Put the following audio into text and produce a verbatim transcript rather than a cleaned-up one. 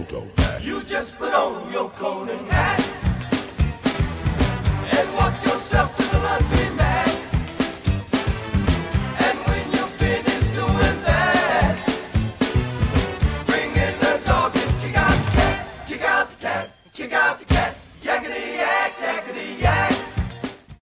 You just put on your coat and hat.